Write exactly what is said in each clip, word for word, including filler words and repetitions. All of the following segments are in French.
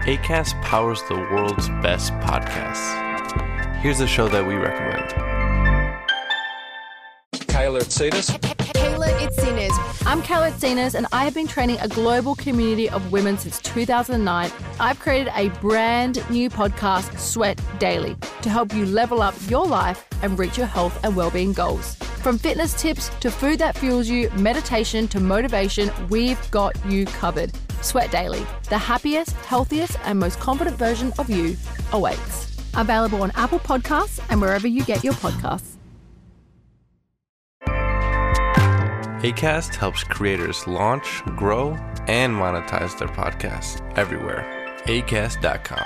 Acast powers the world's best podcasts. Here's a show that we recommend. Kayla Itsinas. Kayla Itsinas. I'm Kayla Itsinas, and I have been training a global community of women since two thousand nine. I've created a brand new podcast, Sweat Daily, to help you level up your life and reach your health and well-being goals. From fitness tips to food that fuels you, meditation to motivation, we've got you covered. Sweat Daily, the happiest, healthiest, and most confident version of you awaits. Available on Apple Podcasts and wherever you get your podcasts. Acast helps creators launch, grow, and monetize their podcasts everywhere. acast dot com.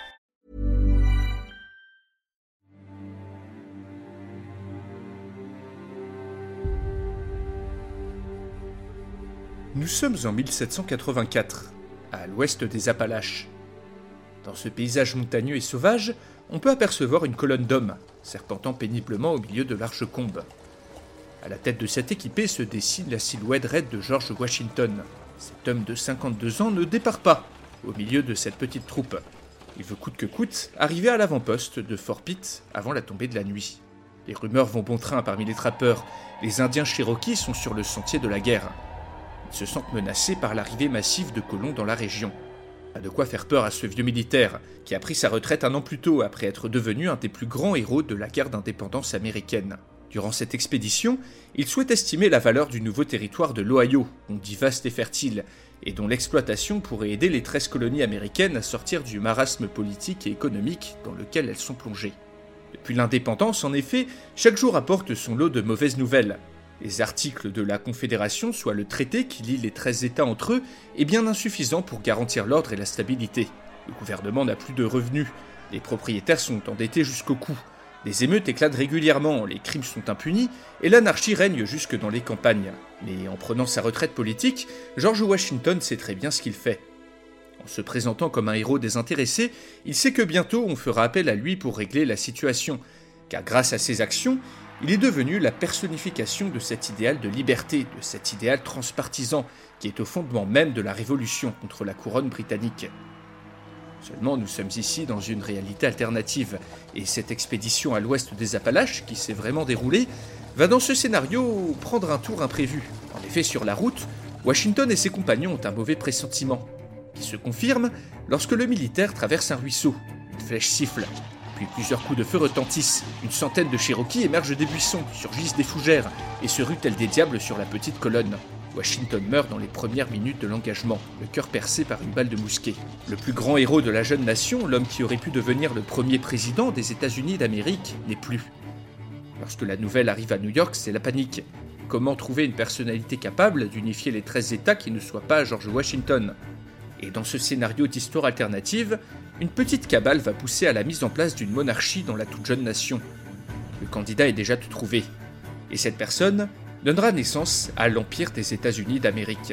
Nous sommes en mille sept cent quatre-vingt-quatre, à l'ouest des Appalaches. Dans ce paysage montagneux et sauvage, on peut apercevoir une colonne d'hommes, serpentant péniblement au milieu de larges combes. À la tête de cette équipée se dessine la silhouette raide de George Washington. Cet homme de cinquante-deux ans ne départ pas au milieu de cette petite troupe. Il veut coûte que coûte arriver à l'avant-poste de Fort Pitt avant la tombée de la nuit. Les rumeurs vont bon train parmi les trappeurs. Les Indiens Cherokees sont sur le sentier de la guerre. Ils se sentent menacés par l'arrivée massive de colons dans la région. Pas de quoi faire peur à ce vieux militaire, qui a pris sa retraite un an plus tôt après être devenu un des plus grands héros de la guerre d'indépendance américaine. Durant cette expédition, il souhaite estimer la valeur du nouveau territoire de l'Ohio, on dit vaste et fertile, et dont l'exploitation pourrait aider les treize colonies américaines à sortir du marasme politique et économique dans lequel elles sont plongées. Depuis l'indépendance, en effet, chaque jour apporte son lot de mauvaises nouvelles. Les articles de la Confédération, soit le traité qui lie les treize États entre eux, est bien insuffisant pour garantir l'ordre et la stabilité. Le gouvernement n'a plus de revenus, les propriétaires sont endettés jusqu'au cou, les émeutes éclatent régulièrement, les crimes sont impunis, et l'anarchie règne jusque dans les campagnes. Mais en prenant sa retraite politique, George Washington sait très bien ce qu'il fait. En se présentant comme un héros désintéressé, il sait que bientôt on fera appel à lui pour régler la situation, car grâce à ses actions, il est devenu la personnification de cet idéal de liberté, de cet idéal transpartisan qui est au fondement même de la révolution contre la couronne britannique. Seulement, nous sommes ici dans une réalité alternative, et cette expédition à l'ouest des Appalaches, qui s'est vraiment déroulée, va dans ce scénario prendre un tour imprévu. En effet, sur la route, Washington et ses compagnons ont un mauvais pressentiment, qui se confirme lorsque le militaire traverse un ruisseau. Une flèche siffle. Puis plusieurs coups de feu retentissent, une centaine de Cherokees émergent des buissons, surgissent des fougères et se ruent tels des diables sur la petite colonne. Washington meurt dans les premières minutes de l'engagement, le cœur percé par une balle de mousquet. Le plus grand héros de la jeune nation, l'homme qui aurait pu devenir le premier président des États-Unis d'Amérique, n'est plus. Lorsque la nouvelle arrive à New York, c'est la panique. Comment trouver une personnalité capable d'unifier les treize États qui ne soit pas George Washington ? Et dans ce scénario d'histoire alternative, une petite cabale va pousser à la mise en place d'une monarchie dans la toute jeune nation. Le candidat est déjà tout trouvé. Et cette personne donnera naissance à l'Empire des États-Unis d'Amérique.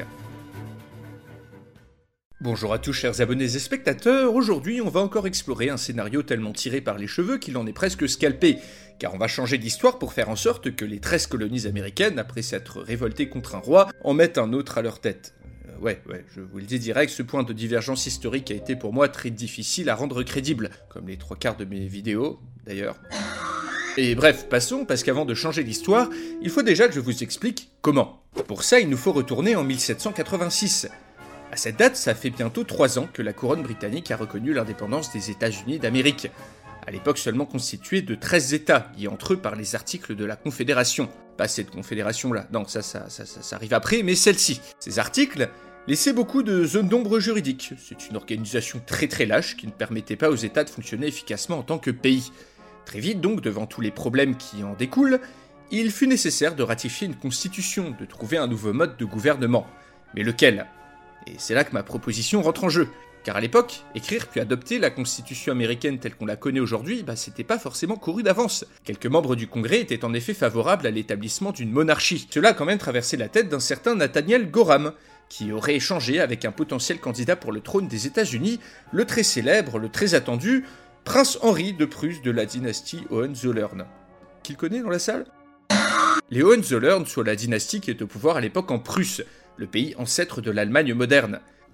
Bonjour à tous chers abonnés et spectateurs, aujourd'hui on va encore explorer un scénario tellement tiré par les cheveux qu'il en est presque scalpé, car on va changer d'histoire pour faire en sorte que les treize colonies américaines, après s'être révoltées contre un roi, en mettent un autre à leur tête. Ouais, ouais, je vous le dis direct, ce point de divergence historique a été pour moi très difficile à rendre crédible, comme les trois quarts de mes vidéos, d'ailleurs. Et bref, passons, parce qu'avant de changer l'histoire, il faut déjà que je vous explique comment. Pour ça, il nous faut retourner en mille sept cent quatre-vingt-six. À cette date, ça fait bientôt trois ans que la couronne britannique a reconnu l'indépendance des États-Unis d'Amérique. À l'époque seulement constituée de treize États, liés entre eux par les articles de la Confédération. Pas cette confédération-là, non, ça, ça, ça, ça, ça arrive après, mais celle-ci. Ces articles laissaient beaucoup de zones d'ombre juridiques. C'est une organisation très très lâche qui ne permettait pas aux États de fonctionner efficacement en tant que pays. Très vite donc, devant tous les problèmes qui en découlent, il fut nécessaire de ratifier une constitution, de trouver un nouveau mode de gouvernement. Mais lequel ? Et c'est là que ma proposition rentre en jeu. Car à l'époque, écrire puis adopter la constitution américaine telle qu'on la connaît aujourd'hui, bah c'était pas forcément couru d'avance. Quelques membres du Congrès étaient en effet favorables à l'établissement d'une monarchie. Cela a quand même traversé la tête d'un certain Nathaniel Gorham, qui aurait échangé avec un potentiel candidat pour le trône des États-Unis, le très célèbre, le très attendu, Prince Henri de Prusse de la dynastie Hohenzollern. Qui le connaît dans la salle ? Les Hohenzollern, soit la dynastie qui est au pouvoir à l'époque en Prusse, le pays ancêtre de l'Allemagne moderne.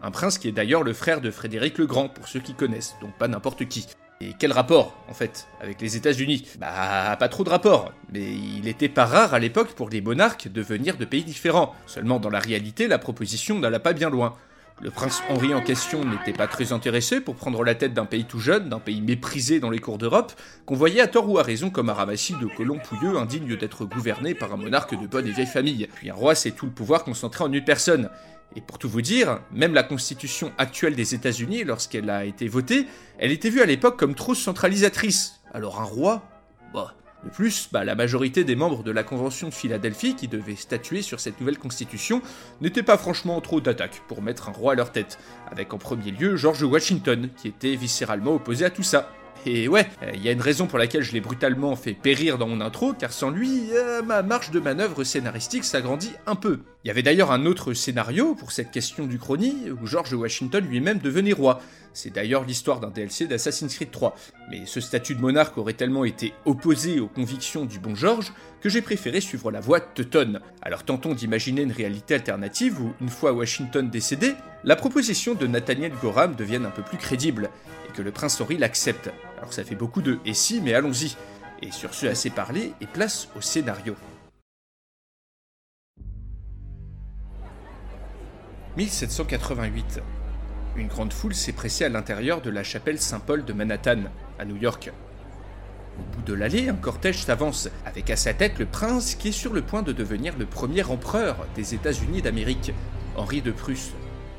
Un prince qui est d'ailleurs le frère de Frédéric le Grand, pour ceux qui connaissent, donc pas n'importe qui. Et quel rapport, en fait, avec les États-Unis? Bah, pas trop de rapport, mais il était pas rare à l'époque pour les monarques de venir de pays différents. Seulement, dans la réalité, la proposition n'alla pas bien loin. Le prince Henri en question n'était pas très intéressé pour prendre la tête d'un pays tout jeune, d'un pays méprisé dans les cours d'Europe, qu'on voyait à tort ou à raison comme un ramassis de colons pouilleux indignes d'être gouvernés par un monarque de bonne et vieille famille. Puis un roi, c'est tout le pouvoir concentré en une personne. Et pour tout vous dire, même la constitution actuelle des États-Unis, lorsqu'elle a été votée, elle était vue à l'époque comme trop centralisatrice. Alors un roi, bah... De plus, bah, la majorité des membres de la Convention de Philadelphie qui devaient statuer sur cette nouvelle constitution n'étaient pas franchement trop d'attaque pour mettre un roi à leur tête, avec en premier lieu George Washington, qui était viscéralement opposé à tout ça. Et ouais, il euh, y a une raison pour laquelle je l'ai brutalement fait périr dans mon intro, car sans lui, euh, ma marge de manœuvre scénaristique s'agrandit un peu. Il y avait d'ailleurs un autre scénario pour cette question du Chrony, où George Washington lui-même devenait roi. C'est d'ailleurs l'histoire d'un D L C d'Assassin's Creed trois. Mais ce statut de monarque aurait tellement été opposé aux convictions du bon George que j'ai préféré suivre la voie Teuton. Alors tentons d'imaginer une réalité alternative où, une fois Washington décédé, la proposition de Nathaniel Gorham devienne un peu plus crédible, et que le prince Henri l'accepte. Alors ça fait beaucoup de « et si », mais allons-y. Et sur ce, assez parlé, et place au scénario. mille sept cent quatre-vingt-huit. Une grande foule s'est pressée à l'intérieur de la chapelle Saint-Paul de Manhattan, à New York. Au bout de l'allée, un cortège s'avance, avec à sa tête le prince qui est sur le point de devenir le premier empereur des États-Unis d'Amérique, Henri de Prusse.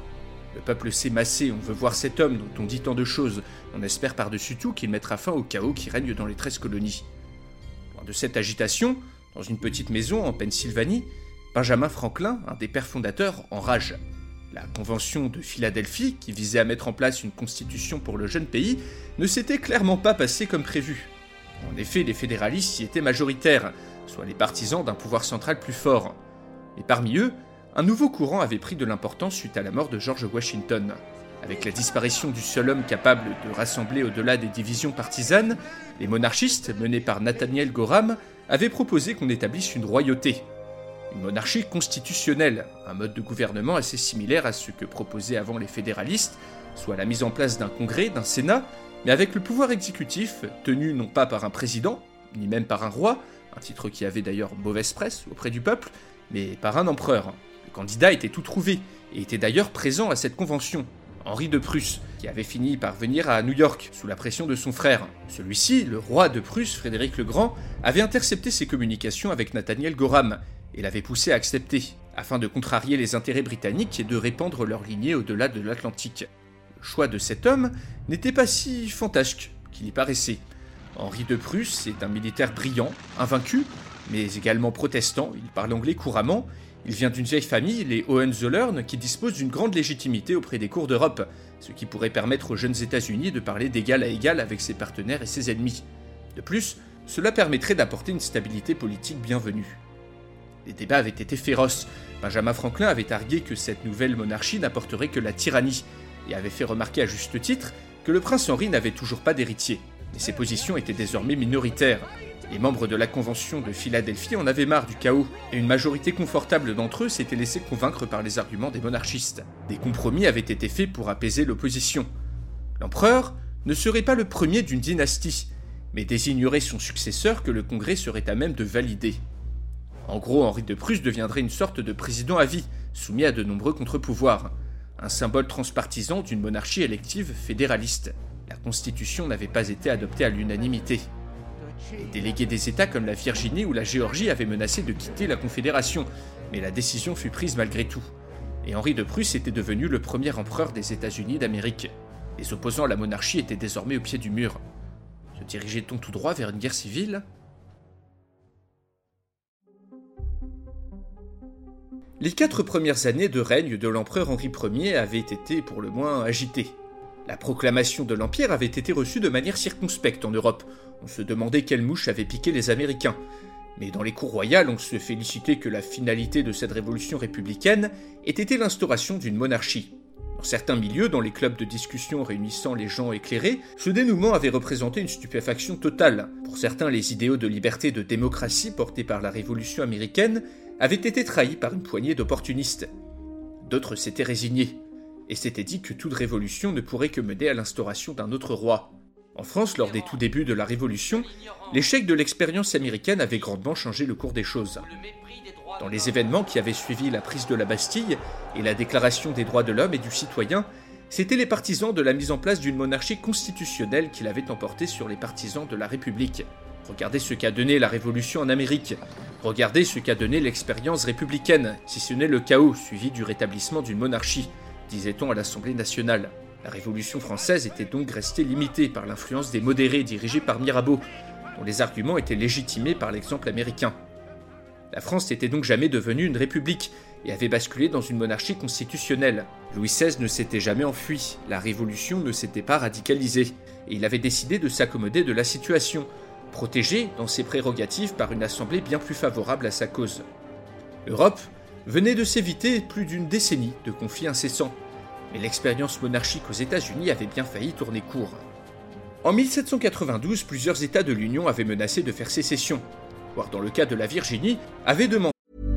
Le peuple s'est massé, on veut voir cet homme dont on dit tant de choses, on espère par-dessus tout qu'il mettra fin au chaos qui règne dans les treize colonies. Loin de cette agitation, dans une petite maison en Pennsylvanie, Benjamin Franklin, un des pères fondateurs, enrage. La Convention de Philadelphie, qui visait à mettre en place une constitution pour le jeune pays, ne s'était clairement pas passée comme prévu. En effet, les fédéralistes y étaient majoritaires, soit les partisans d'un pouvoir central plus fort. Et parmi eux, un nouveau courant avait pris de l'importance suite à la mort de George Washington. Avec la disparition du seul homme capable de rassembler au-delà des divisions partisanes, les monarchistes, menés par Nathaniel Gorham, avaient proposé qu'on établisse une royauté. Une monarchie constitutionnelle, un mode de gouvernement assez similaire à ce que proposaient avant les fédéralistes, soit la mise en place d'un congrès, d'un sénat, mais avec le pouvoir exécutif tenu non pas par un président, ni même par un roi, un titre qui avait d'ailleurs mauvaise presse auprès du peuple, mais par un empereur. Le candidat était tout trouvé, et était d'ailleurs présent à cette convention, Henri de Prusse, qui avait fini par venir à New York, sous la pression de son frère. Celui-ci, le roi de Prusse, Frédéric le Grand, avait intercepté ses communications avec Nathaniel Gorham, et l'avait poussé à accepter, afin de contrarier les intérêts britanniques et de répandre leur lignée au-delà de l'Atlantique. Le choix de cet homme n'était pas si fantasque qu'il y paraissait. Henri de Prusse est un militaire brillant, invaincu, mais également protestant, il parle anglais couramment, il vient d'une vieille famille, les Hohenzollern, qui disposent d'une grande légitimité auprès des cours d'Europe, ce qui pourrait permettre aux jeunes États-Unis de parler d'égal à égal avec ses partenaires et ses ennemis. De plus, cela permettrait d'apporter une stabilité politique bienvenue. Les débats avaient été féroces. Benjamin Franklin avait argué que cette nouvelle monarchie n'apporterait que la tyrannie, et avait fait remarquer à juste titre que le prince Henri n'avait toujours pas d'héritier. Mais ses positions étaient désormais minoritaires. Les membres de la Convention de Philadelphie en avaient marre du chaos, et une majorité confortable d'entre eux s'était laissé convaincre par les arguments des monarchistes. Des compromis avaient été faits pour apaiser l'opposition. L'empereur ne serait pas le premier d'une dynastie, mais désignerait son successeur que le Congrès serait à même de valider. En gros, Henri de Prusse deviendrait une sorte de président à vie, soumis à de nombreux contre-pouvoirs, un symbole transpartisan d'une monarchie élective fédéraliste. La Constitution n'avait pas été adoptée à l'unanimité. Les délégués des États comme la Virginie ou la Géorgie avaient menacé de quitter la Confédération, mais la décision fut prise malgré tout. Et Henri de Prusse était devenu le premier empereur des États-Unis d'Amérique. Les opposants à la monarchie étaient désormais au pied du mur. Se dirigeait-on tout droit vers une guerre civile ? Les quatre premières années de règne de l'empereur Henri Ier avaient été pour le moins agitées. La proclamation de l'Empire avait été reçue de manière circonspecte en Europe. On se demandait quelle mouche avait piqué les Américains. Mais dans les cours royales, on se félicitait que la finalité de cette révolution républicaine ait été l'instauration d'une monarchie. Dans certains milieux, dans les clubs de discussion réunissant les gens éclairés, ce dénouement avait représenté une stupéfaction totale. Pour certains, les idéaux de liberté et de démocratie portés par la Révolution américaine avaient été trahis par une poignée d'opportunistes. D'autres s'étaient résignés. et s'était dit que toute révolution ne pourrait que mener à l'instauration d'un autre roi. En France, lors des tout débuts de la Révolution, l'échec de l'expérience américaine avait grandement changé le cours des choses. Dans les événements qui avaient suivi la prise de la Bastille et la Déclaration des droits de l'homme et du citoyen, c'étaient les partisans de la mise en place d'une monarchie constitutionnelle qui l'avaient emporté sur les partisans de la République. Regardez ce qu'a donné la Révolution en Amérique. Regardez ce qu'a donné l'expérience républicaine, si ce n'est le chaos suivi du rétablissement d'une monarchie, disait-on à l'Assemblée nationale. La Révolution française était donc restée limitée par l'influence des modérés dirigés par Mirabeau, dont les arguments étaient légitimés par l'exemple américain. La France n'était donc jamais devenue une république et avait basculé dans une monarchie constitutionnelle. Louis seize ne s'était jamais enfui, la Révolution ne s'était pas radicalisée, et il avait décidé de s'accommoder de la situation, protégé dans ses prérogatives par une assemblée bien plus favorable à sa cause. L'Europe venait de s'éviter plus d'une décennie de conflits incessants, mais l'expérience monarchique aux États-Unis avait bien failli tourner court. En mille sept cent quatre-vingt-douze, plusieurs États de l'Union avaient menacé de faire sécession, voire dans le cas de la Virginie, avaient demandé.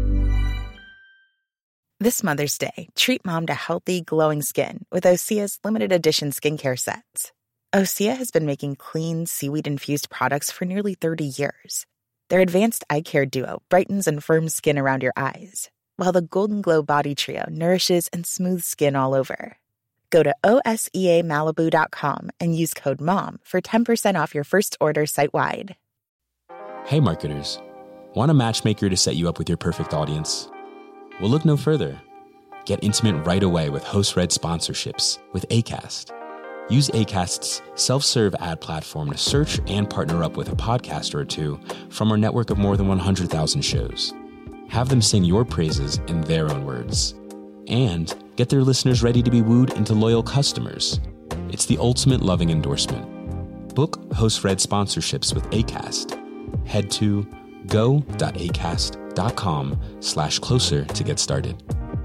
This Mother's Day, treat mom to healthy, glowing skin with Osea's limited edition skincare sets. Osea has been making clean, seaweed-infused products for nearly thirty years. Their advanced eye care duo brightens and firms skin around your eyes, while the Golden Glow Body Trio nourishes and smooths skin all over. Go to O S E A Malibu dot com and use code MOM for ten percent off your first order site-wide. Hey marketers, want a matchmaker to set you up with your perfect audience? Well, look no further. Get intimate right away with host-read sponsorships with Acast. Use Acast's self-serve ad platform to search and partner up with a podcaster or two from our network of more than one hundred thousand shows. Have them sing your praises in their own words. And get their listeners ready to be wooed into loyal customers. It's the ultimate loving endorsement. Book host-read sponsorships with Acast. Head to go.acast.com slash closer to get started.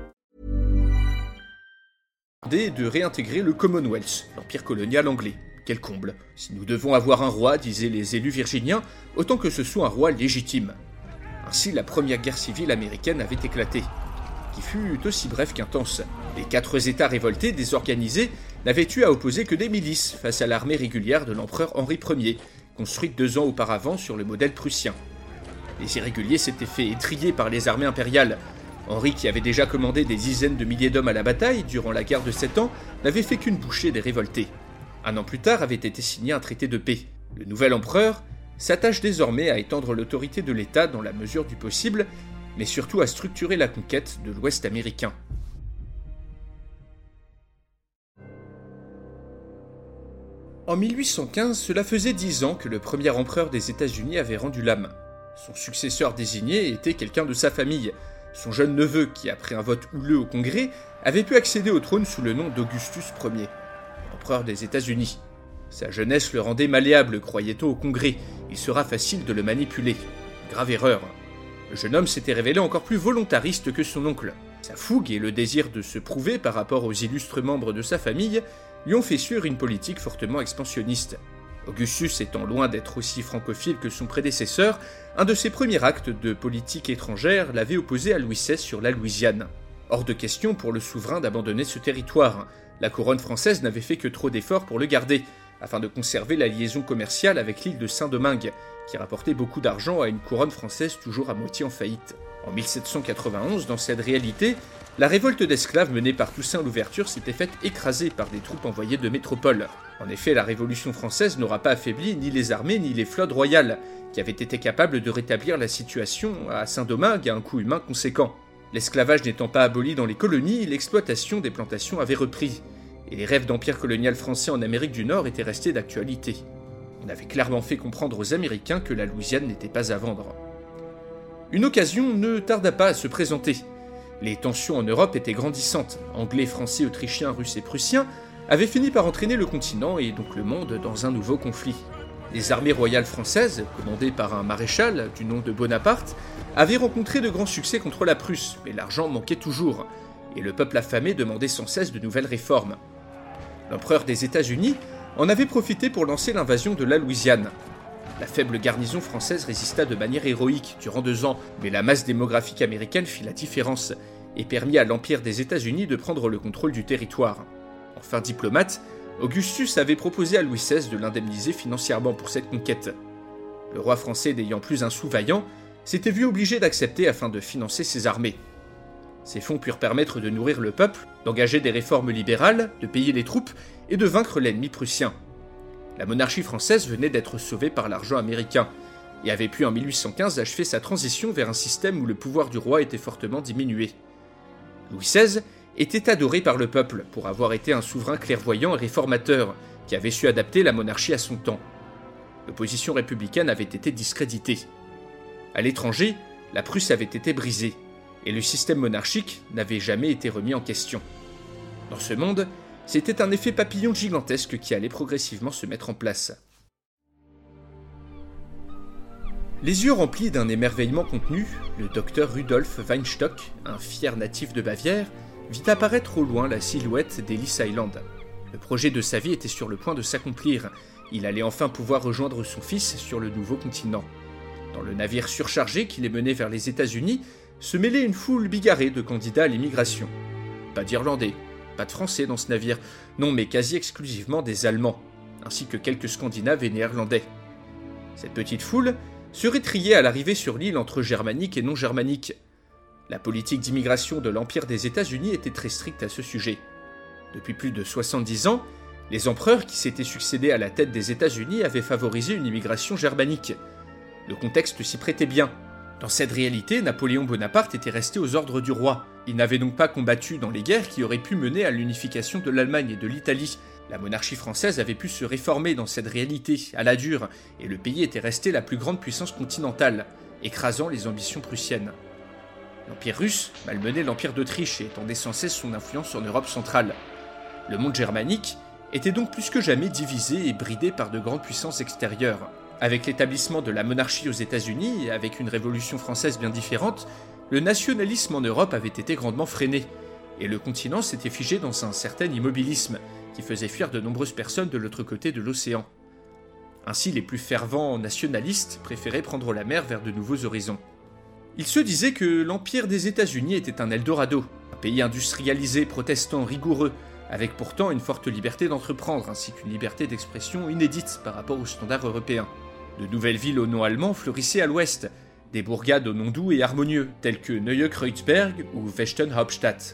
De réintégrer le Commonwealth, l'empire colonial anglais. Quel comble! Si nous devons avoir un roi, disaient les élus virginiens, autant que ce soit un roi légitime. Ainsi, la première guerre civile américaine avait éclaté, qui fut aussi brève qu'intense. Les quatre États révoltés, désorganisés, n'avaient eu à opposer que des milices face à l'armée régulière de l'empereur Henri Ier, construite deux ans auparavant sur le modèle prussien. Les irréguliers s'étaient fait étriller par les armées impériales. Henri, qui avait déjà commandé des dizaines de milliers d'hommes à la bataille durant la guerre de Sept Ans, n'avait fait qu'une bouchée des révoltés. Un an plus tard avait été signé un traité de paix. Le nouvel empereur s'attache désormais à étendre l'autorité de l'État dans la mesure du possible, mais surtout à structurer la conquête de l'Ouest américain. En mille huit cent quinze, cela faisait dix ans que le premier empereur des États-Unis avait rendu l'âme. Son successeur désigné était quelqu'un de sa famille, son jeune neveu qui, après un vote houleux au Congrès, avait pu accéder au trône sous le nom d'Augustus Ier, empereur des États-Unis. Sa jeunesse le rendait malléable, croyait-on au Congrès, il sera facile de le manipuler. Grave erreur. Le jeune homme s'était révélé encore plus volontariste que son oncle. Sa fougue et le désir de se prouver par rapport aux illustres membres de sa famille lui ont fait suivre une politique fortement expansionniste. Augustus étant loin d'être aussi francophile que son prédécesseur, un de ses premiers actes de politique étrangère l'avait opposé à Louis seize sur la Louisiane. Hors de question pour le souverain d'abandonner ce territoire. La couronne française n'avait fait que trop d'efforts pour le garder, afin de conserver la liaison commerciale avec l'île de Saint-Domingue, qui rapportait beaucoup d'argent à une couronne française toujours à moitié en faillite. En mille sept cent quatre-vingt-onze, dans cette réalité, la révolte d'esclaves menée par Toussaint Louverture s'était faite écraser par des troupes envoyées de métropole. En effet, la Révolution française n'aura pas affaibli ni les armées ni les flottes royales, qui avaient été capables de rétablir la situation à Saint-Domingue à un coût humain conséquent. L'esclavage n'étant pas aboli dans les colonies, l'exploitation des plantations avait repris, et les rêves d'empire colonial français en Amérique du Nord étaient restés d'actualité. On avait clairement fait comprendre aux Américains que la Louisiane n'était pas à vendre. Une occasion ne tarda pas à se présenter. Les tensions en Europe étaient grandissantes. Anglais, Français, Autrichiens, Russes et Prussiens avaient fini par entraîner le continent et donc le monde dans un nouveau conflit. Les armées royales françaises, commandées par un maréchal du nom de Bonaparte, avaient rencontré de grands succès contre la Prusse, mais l'argent manquait toujours, et le peuple affamé demandait sans cesse de nouvelles réformes. L'empereur des États-Unis en avait profité pour lancer l'invasion de la Louisiane. La faible garnison française résista de manière héroïque durant deux ans, mais la masse démographique américaine fit la différence, et permit à l'Empire des États-Unis de prendre le contrôle du territoire. Enfin diplomate, Augustus avait proposé à Louis seize de l'indemniser financièrement pour cette conquête. Le roi français, n'ayant plus un sou vaillant, s'était vu obligé d'accepter afin de financer ses armées. Ces fonds purent permettre de nourrir le peuple, d'engager des réformes libérales, de payer les troupes et de vaincre l'ennemi prussien. La monarchie française venait d'être sauvée par l'argent américain et avait pu en mille huit cent quinze achever sa transition vers un système où le pouvoir du roi était fortement diminué. Louis seize était adoré par le peuple pour avoir été un souverain clairvoyant et réformateur qui avait su adapter la monarchie à son temps. L'opposition républicaine avait été discréditée. À l'étranger, la Prusse avait été brisée et le système monarchique n'avait jamais été remis en question. Dans ce monde, c'était un effet papillon gigantesque qui allait progressivement se mettre en place. Les yeux remplis d'un émerveillement contenu, le docteur Rudolf Weinstock, un fier natif de Bavière, vit apparaître au loin la silhouette d'Ellis Island. Le projet de sa vie était sur le point de s'accomplir. Il allait enfin pouvoir rejoindre son fils sur le nouveau continent. Dans le navire surchargé qui les menait vers les États-Unis, se mêlait une foule bigarrée de candidats à l'immigration. Pas d'Irlandais, pas de Français dans ce navire, non mais quasi exclusivement des Allemands, ainsi que quelques Scandinaves et Néerlandais. Cette petite foule serait triée à l'arrivée sur l'île entre germaniques et non-germaniques. La politique d'immigration de l'Empire des États-Unis était très stricte à ce sujet. Depuis plus de soixante-dix ans, les empereurs qui s'étaient succédés à la tête des États-Unis avaient favorisé une immigration germanique. Le contexte s'y prêtait bien. Dans cette réalité, Napoléon Bonaparte était resté aux ordres du roi. Il n'avait donc pas combattu dans les guerres qui auraient pu mener à l'unification de l'Allemagne et de l'Italie. La monarchie française avait pu se réformer dans cette réalité, à la dure, et le pays était resté la plus grande puissance continentale, écrasant les ambitions prussiennes. L'Empire russe malmenait l'Empire d'Autriche et étendait sans cesse son influence en Europe centrale. Le monde germanique était donc plus que jamais divisé et bridé par de grandes puissances extérieures. Avec l'établissement de la monarchie aux États-Unis et avec une révolution française bien différente, le nationalisme en Europe avait été grandement freiné, et le continent s'était figé dans un certain immobilisme qui faisait fuir de nombreuses personnes de l'autre côté de l'océan. Ainsi, les plus fervents nationalistes préféraient prendre la mer vers de nouveaux horizons. Ils se disaient que l'Empire des États-Unis était un Eldorado, un pays industrialisé, protestant, rigoureux, avec pourtant une forte liberté d'entreprendre ainsi qu'une liberté d'expression inédite par rapport aux standards européens. De nouvelles villes au nom allemand fleurissaient à l'ouest, des bourgades au nom doux et harmonieux, telles que Neue-Kreuzberg ou Westenhauptstadt.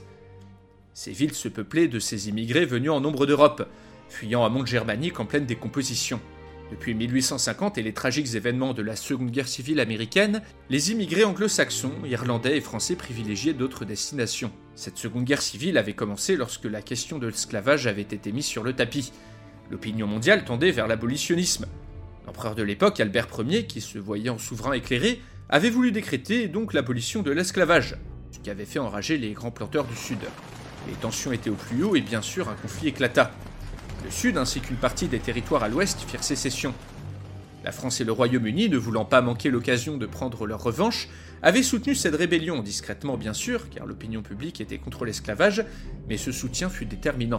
Ces villes se peuplaient de ces immigrés venus en nombre d'Europe, fuyant un monde germanique en pleine décomposition. Depuis mille huit cent cinquante et les tragiques événements de la Seconde Guerre civile américaine, les immigrés anglo-saxons, irlandais et français privilégiaient d'autres destinations. Cette Seconde Guerre civile avait commencé lorsque la question de l'esclavage avait été mise sur le tapis. L'opinion mondiale tendait vers l'abolitionnisme. L'empereur de l'époque, Albert Ier, qui se voyait en souverain éclairé, avait voulu décréter donc l'abolition de l'esclavage, ce qui avait fait enrager les grands planteurs du Sud. Les tensions étaient au plus haut et bien sûr un conflit éclata. Le Sud ainsi qu'une partie des territoires à l'Ouest firent sécession. La France et le Royaume-Uni, ne voulant pas manquer l'occasion de prendre leur revanche, avaient soutenu cette rébellion, discrètement bien sûr, car l'opinion publique était contre l'esclavage, mais ce soutien fut déterminant.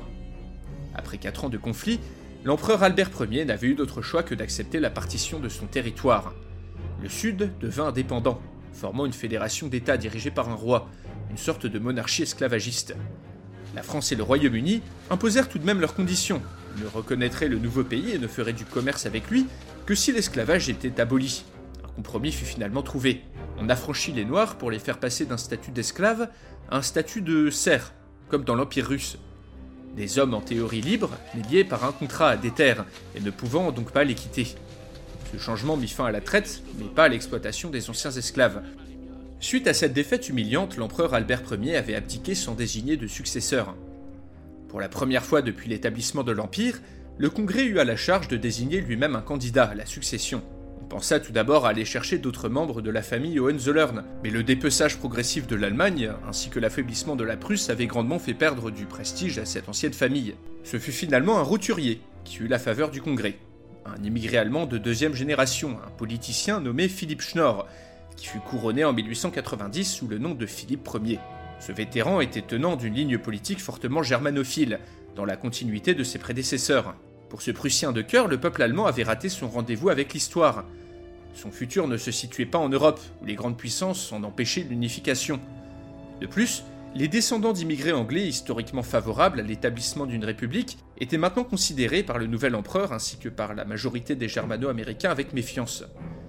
Après quatre ans de conflit, l'empereur Albert Ier n'avait eu d'autre choix que d'accepter la partition de son territoire. Le Sud devint indépendant, formant une fédération d'États dirigée par un roi, une sorte de monarchie esclavagiste. La France et le Royaume-Uni imposèrent tout de même leurs conditions. Ils ne reconnaîtraient le nouveau pays et ne feraient du commerce avec lui que si l'esclavage était aboli. Un compromis fut finalement trouvé. On affranchit les Noirs pour les faire passer d'un statut d'esclave à un statut de serf, comme dans l'Empire russe. Des hommes en théorie libres, mais liés par un contrat à des terres, et ne pouvant donc pas les quitter. Ce changement mit fin à la traite, mais pas à l'exploitation des anciens esclaves. Suite à cette défaite humiliante, l'empereur Albert Ier avait abdiqué sans désigner de successeur. Pour la première fois depuis l'établissement de l'Empire, le Congrès eut à la charge de désigner lui-même un candidat à la succession. On pensa tout d'abord à aller chercher d'autres membres de la famille Hohenzollern, mais le dépeçage progressif de l'Allemagne, ainsi que l'affaiblissement de la Prusse avaient grandement fait perdre du prestige à cette ancienne famille. Ce fut finalement un roturier qui eut la faveur du Congrès. Un immigré allemand de deuxième génération, un politicien nommé Philipp Schnorr, qui fut couronné en mille huit cent quatre-vingt-dix sous le nom de Philippe Ier. Ce vétéran était tenant d'une ligne politique fortement germanophile, dans la continuité de ses prédécesseurs. Pour ce Prussien de cœur, le peuple allemand avait raté son rendez-vous avec l'histoire. Son futur ne se situait pas en Europe, où les grandes puissances en empêchaient l'unification. De plus, Les descendants d'immigrés anglais historiquement favorables à l'établissement d'une république étaient maintenant considérés par le nouvel empereur ainsi que par la majorité des germano-américains avec méfiance.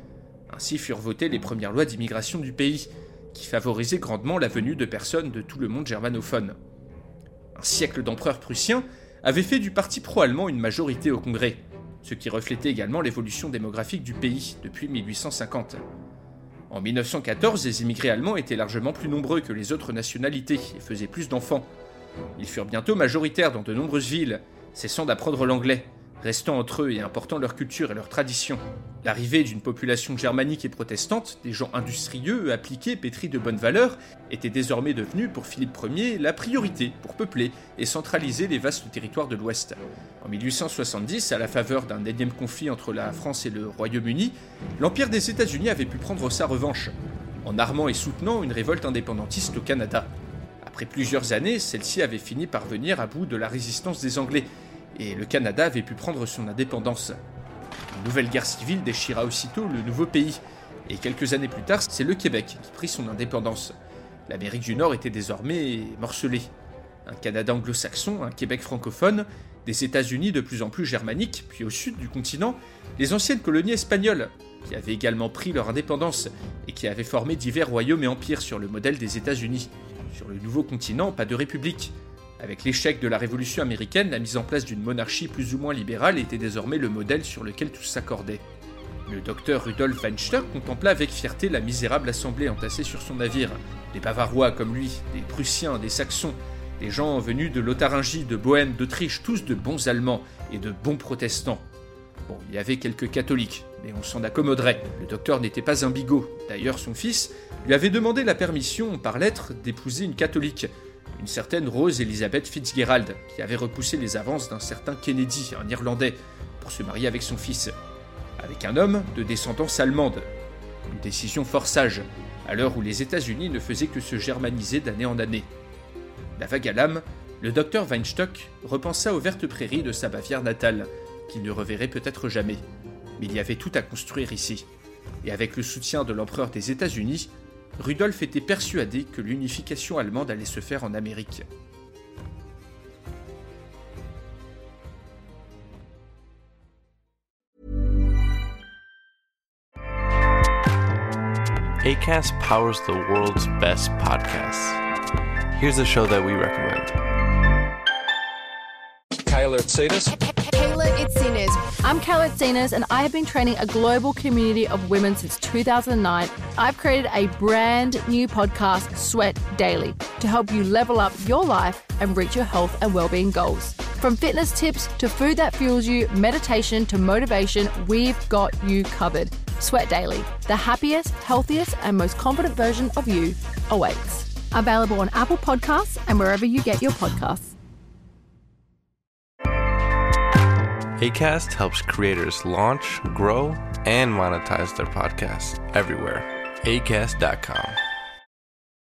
Ainsi furent votées les premières lois d'immigration du pays, qui favorisaient grandement la venue de personnes de tout le monde germanophone. Un siècle d'empereurs prussiens avait fait du parti pro-allemand une majorité au Congrès, ce qui reflétait également l'évolution démographique du pays depuis mille huit cent cinquante. En mille neuf cent quatorze, les immigrés allemands étaient largement plus nombreux que les autres nationalités et faisaient plus d'enfants. Ils furent bientôt majoritaires dans de nombreuses villes, cessant d'apprendre l'anglais, restant entre eux et important leur culture et leurs traditions. L'arrivée d'une population germanique et protestante, des gens industrieux, appliqués, pétris de bonnes valeurs, était désormais devenue pour Philippe Ier la priorité pour peupler et centraliser les vastes territoires de l'Ouest. En mille huit cent soixante-dix, à la faveur d'un énième conflit entre la France et le Royaume-Uni, l'Empire des États-Unis avait pu prendre sa revanche, en armant et soutenant une révolte indépendantiste au Canada. Après plusieurs années, celle-ci avait fini par venir à bout de la résistance des Anglais, et le Canada avait pu prendre son indépendance. Une nouvelle guerre civile déchira aussitôt le nouveau pays, et quelques années plus tard, c'est le Québec qui prit son indépendance. L'Amérique du Nord était désormais morcelée. Un Canada anglo-saxon, un Québec francophone, des États-Unis de plus en plus germaniques, puis au sud du continent, les anciennes colonies espagnoles, qui avaient également pris leur indépendance, et qui avaient formé divers royaumes et empires sur le modèle des États-Unis. Sur le nouveau continent, pas de république. Avec l'échec de la Révolution américaine, la mise en place d'une monarchie plus ou moins libérale était désormais le modèle sur lequel tous s'accordaient. Le docteur Rudolf Weinstock contempla avec fierté la misérable assemblée entassée sur son navire. Des Bavarois comme lui, des Prussiens, des Saxons, des gens venus de Lotharingie, de Bohême, d'Autriche, tous de bons Allemands et de bons protestants. Bon, il y avait quelques catholiques, mais on s'en accommoderait. Le docteur n'était pas un bigot. D'ailleurs, son fils lui avait demandé la permission, par lettre, d'épouser une catholique, une certaine Rose Elizabeth Fitzgerald, qui avait repoussé les avances d'un certain Kennedy, un Irlandais, pour se marier avec son fils, avec un homme de descendance allemande. Une décision fort sage, à l'heure où les États-Unis ne faisaient que se germaniser d'année en année. La vague à l'âme, le docteur Weinstock repensa aux vertes prairies de sa Bavière natale, qu'il ne reverrait peut-être jamais. Mais il y avait tout à construire ici. Et avec le soutien de l'empereur des États-Unis, Rudolf était persuadé que l'unification allemande allait se faire en Amérique. Acast powers the world's best podcasts. Here's a show that we recommend. Kyler Tsadas. Kayla Itzinas. I'm Kayla Itzinas, and I have been training a global community of women since two thousand nine. I've created a brand new podcast, Sweat Daily, to help you level up your life and reach your health and well-being goals. From fitness tips to food that fuels you, meditation to motivation, we've got you covered. Sweat Daily, the happiest, healthiest, and most confident version of you awaits. Available on Apple Podcasts and wherever you get your podcasts. Acast helps creators launch, grow, and monetize their podcasts everywhere. acast dot com.